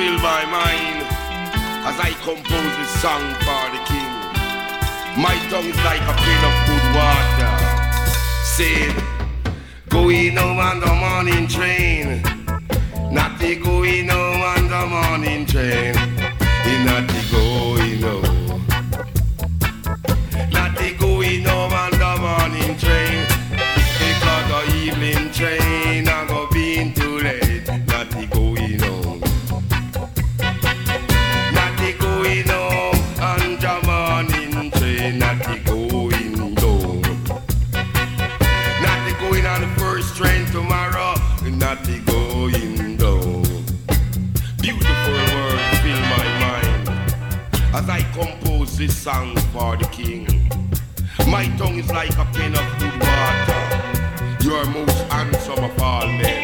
fill my mind as I compose this song for the king. My tongue is like a pail of good water. Said, going home on the morning train. Not the going home on the morning train. Not the going home. Not the going home on the morning train. Because the evening train I go being too late. Not the going home. Not the going home on the morning train. Not the going home. Not the going on the first train tomorrow. Not the going down. Beautiful words fill my mind as I compose this song for the king. My tongue is like a pen of good water. You are most handsome of all men.